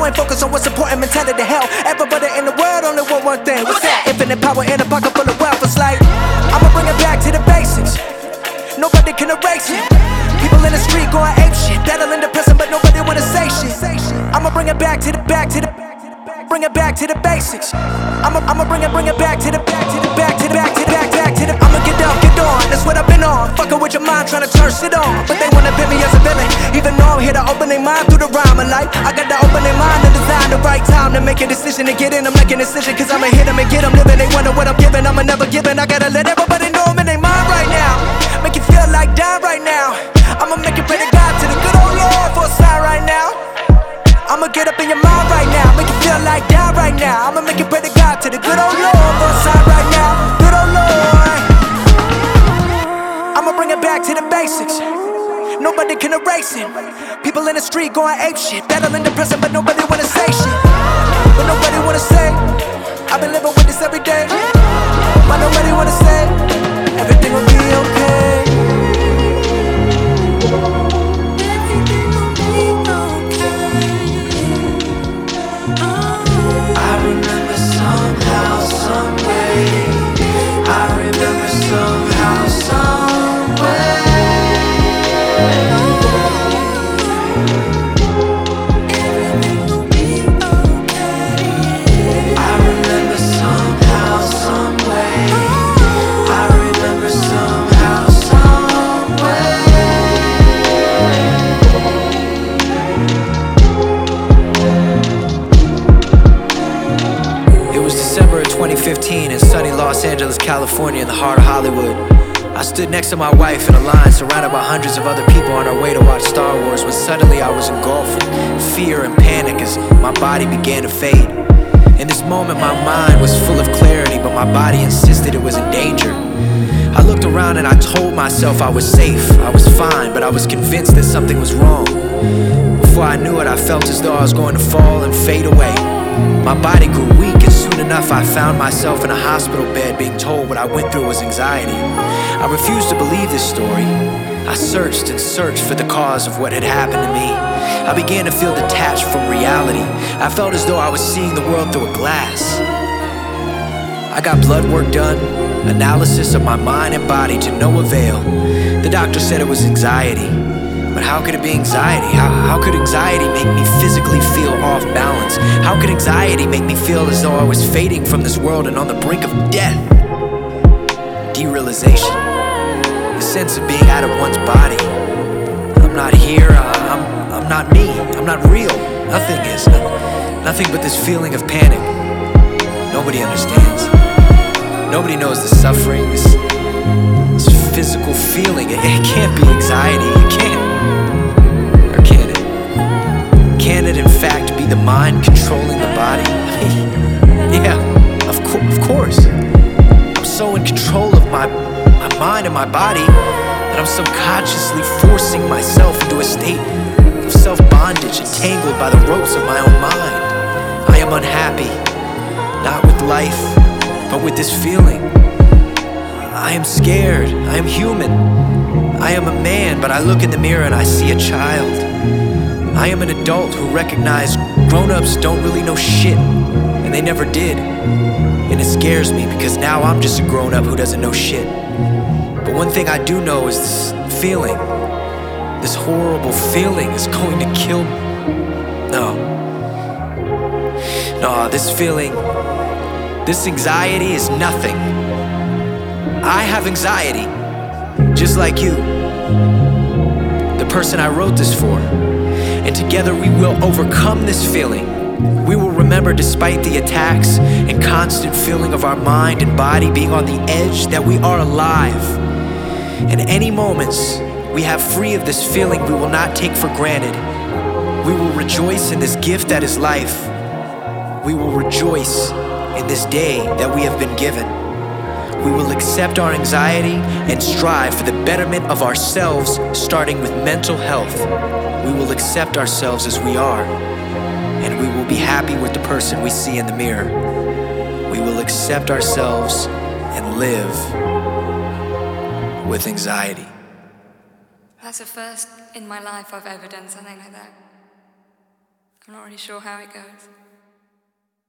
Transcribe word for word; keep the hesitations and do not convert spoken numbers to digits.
you ain't focused on what's important, mentality to hell. Everybody in the world only want one thing. What's that? Infinite power in a pocket full of wealth. It's like, I'ma bring it back to the basics. Nobody can erase it. People in the street going ape shit, battling depression, but nobody wanna say shit. I'ma bring it back to the back to the bring it back to the basics. I'ma I'ma bring it bring it back to the back to the back to the back to the back back to the. I'ma get down, get on. That's what I've been on. Fucking with your mind, trying to turn shit on, but they wanna pit me as a villain. Even though I'm here to open their mind through the rhyme of life, I got to open their mind and design the right time to make a decision to get in. I'm making a decision, cause I'ma hit them and get them living. They wonder what I'm giving, I'ma never give in. I gotta let everybody know I'm in their mind right now. Make you feel like dying right now. I'ma make you pray to God, to the good old Lord for a sign right now. I'ma get up in your mind right now, make you feel like dying right now. I'ma make you pray to God, to the good old Lord for a sign right now. Good old Lord. I'ma bring it back to the basics. Nobody can erase it. People in the street going ape shit, battling depression, but nobody wanna say shit. But nobody wanna say, I've been living with this every day. But nobody wanna say, everything will be okay. twenty fifteen in sunny Los Angeles, California, in the heart of Hollywood. I stood next to my wife in a line surrounded by hundreds of other people on our way to watch Star Wars, when suddenly I was engulfed with fear and panic as my body began to fade. In this moment my mind was full of clarity, but my body insisted it was in danger. I looked around and I told myself I was safe, I was fine, but I was convinced that something was wrong. Before I knew it, I felt as though I was going to fall and fade away. My body grew weak, and soon enough I found myself in a hospital bed being told what I went through was anxiety. I refused to believe this story. I searched and searched for the cause of what had happened to me. I began to feel detached from reality. I felt as though I was seeing the world through a glass. I got blood work done, analysis of my mind and body to no avail. The doctor said it was anxiety. But how could it be anxiety? How, how could anxiety make me physically feel off balance? How could anxiety make me feel as though I was fading from this world and on the brink of death? Derealization. The sense of being out of one's body. I'm not here, I'm, I'm not me, I'm not real. Nothing is. Nothing but this feeling of panic. Nobody understands. Nobody knows the suffering, this, this physical feeling. It, it can't be anxiety, it can't. Can it in fact be the mind controlling the body? Yeah, of, co of course. I'm so in control of my, my mind and my body that I'm subconsciously forcing myself into a state of self-bondage, entangled by the ropes of my own mind. I am unhappy, not with life, but with this feeling. I am scared, I am human. I am a man, but I look in the mirror and I see a child. I am an adult who recognized grown-ups don't really know shit, and they never did. And it scares me because now I'm just a grown-up who doesn't know shit. But one thing I do know is this feeling, this horrible feeling is going to kill me. No. No, this feeling, this anxiety is nothing. I have anxiety, just like you, the person I wrote this for. And together we will overcome this feeling. We will remember, despite the attacks and constant feeling of our mind and body being on the edge, that we are alive. And any moments we have free of this feeling we will not take for granted. We will rejoice in this gift that is life. We will rejoice in this day that we have been given. We will accept our anxiety and strive for the betterment of ourselves, starting with mental health. We will accept ourselves as we are, and we will be happy with the person we see in the mirror. We will accept ourselves and live with anxiety. That's the first in my life I've ever done something like that. I'm not really sure how it goes.